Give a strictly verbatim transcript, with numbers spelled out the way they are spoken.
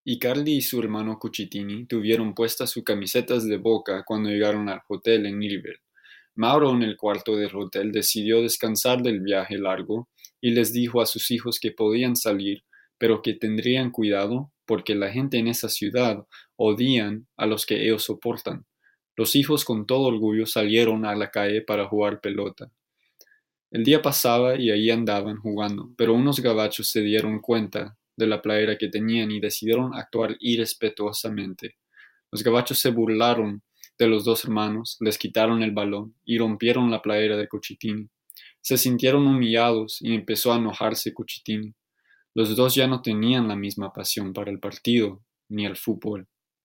Icardi y su hermano Cucitini tuvieron puestas sus camisetas de Boca cuando llegaron al hotel en Nilbert. Mauro en el cuarto del hotel decidió descansar del viaje largo y les dijo a sus hijos que podían salir, pero que tendrían cuidado porque la gente en esa ciudad odian a los que ellos soportan. Los hijos con todo orgullo salieron a la calle para jugar pelota. El día pasaba y ahí andaban jugando, pero unos gabachos se dieron cuenta de la playera que tenían y decidieron actuar irrespetuosamente. Los gabachos se burlaron de los dos hermanos, les quitaron el balón y rompieron la playera de Cucitini. Se sintieron humillados y empezó a enojarse Cucitini. Los dos ya no tenían la misma pasión para el partido ni el fútbol.